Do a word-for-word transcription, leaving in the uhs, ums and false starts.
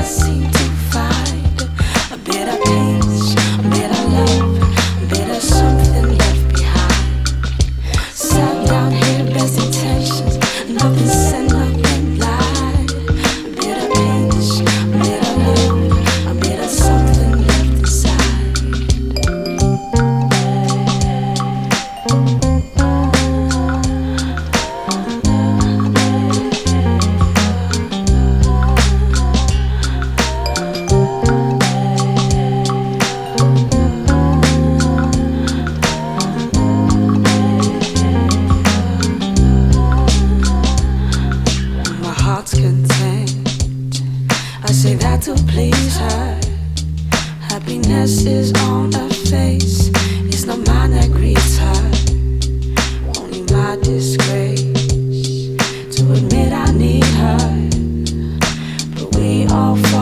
seem to find a bit of peace, a bit of love, a bit of something left behind. Sat down here, best intentions, nothing said, nothing lied. A bit of peace, a bit of love, a bit of something left inside. My heart's content, I say that to please her. Happiness is on her face, it's not mine that greets her. Only my disgrace to admit I need her, but we all fall